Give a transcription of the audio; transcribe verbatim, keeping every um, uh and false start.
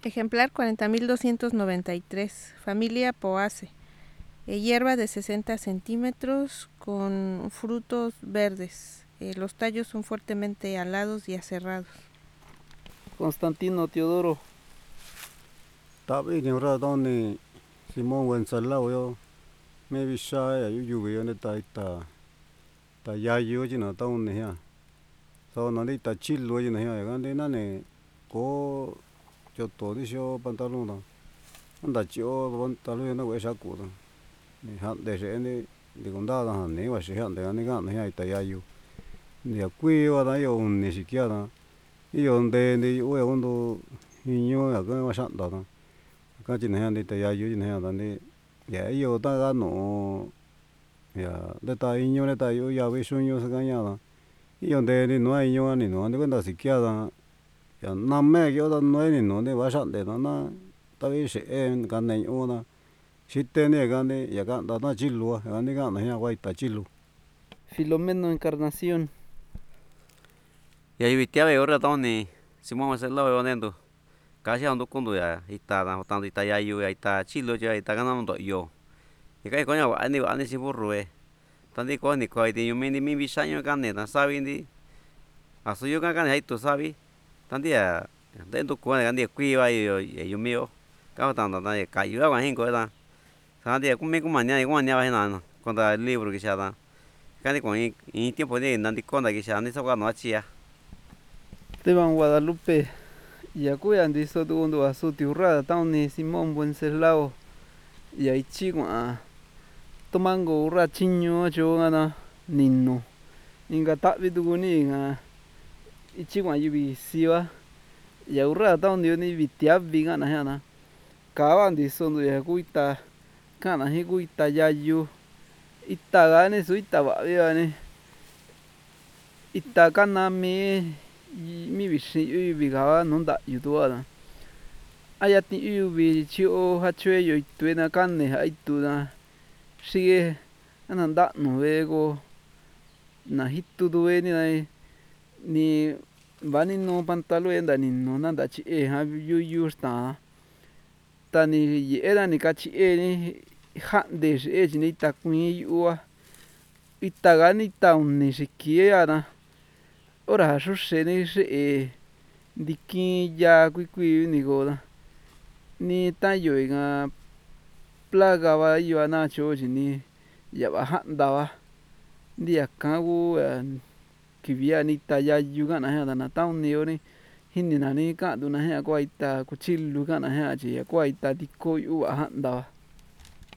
Ejemplar cuarenta mil doscientos noventa y tres, familia Poace. Eh, hierba de sesenta centímetros con frutos verdes. Eh, los tallos son fuertemente alados y aserrados. Constantino Teodoro. Tabi ni ora doni Simón Wenceslao yo me visha ya yu yu yo ne ta ta ta ya yu ji na ta un ne ya so no ni ta chi lo ji na ya ga ne na ne ko cho to di sho pantalon da anda chio pantalon na we sha ku da ni han de je ni di con da da ne wa shi han de ni ga ne ya ta ya yu ni ya kui wa da yo un ni siquiera yo de ni we un do niño ya ga wa sha da da cái chuyện này thì tại yêu chuyện này là đi ya yêu ta đã nó ya để ta yêu để ta yêu ya với suy yêu sao cái nhà là yêu để đi nói yêu anh nói để cái đó thì kia là ya năm mẹ cái đó nói thì nói để vợ sát để nó nó ta biết sẽ em cái này ô na chỉ tên này cái này ya cái đó nó chỉ lúa cái này cái này quay ta chỉ lúa Filomeno Encarnación. Ya vitia ve ora toni Simón Marcelo ve onendo. Kasi ando kondo ya ita na tanto ita ya yu ya ita chilo ya ita kana ndo yo. Ika ko nya ani ani si burro e. Tandi ko ni ko ite yumi ni mi bisanyo kane na sabi ndi. Aso yo kan kan ito sabi. Tandi ya dentro ko kan di kui wa yo yumi yo. Ka ta na na ka yu wa hin ko da. Tandi ko me ko manya ko manya wa na con da libro que xa da. Kan ko in tiempo de nandi ko da que xa ni so ka no achia. Esteban Guadalupe. Yakuya ndiso tundo asuti urrada tauni Simón Wenceslao ya ichigua tomango urra chiño chogana ninno inga tabi tuguni nga ichigua yubi siwa ya urrada tauni ni bitiabi gana hana kawa ndiso ndo ya kuita kana hi kuita yayu ita gane su ita ba ne ita kana me mi bishi yu bi ga no da yu do da aya ti yu bi chi o ha chue yo tu na kan ne ha tu da shi ana da no ve go na hitu do e ni ni bani no pantalon da ni no na da chi e ha yu yu sta ta ni ye era ni ka chi e ni ha de e ni ta kui yu a ita ga ni ta un ni shi ki ana ora su se ni se dikin ya kui kui ni go da ni ta yo nga plaga wa yo na cho ni ya ba ha da wa dia ka gu ki via ni ta ya yu ga na ha na ta ni yo ni hin ni na ni ka du na ha ko ita ku chilu ga na ha chi ko ita di ko yu ha da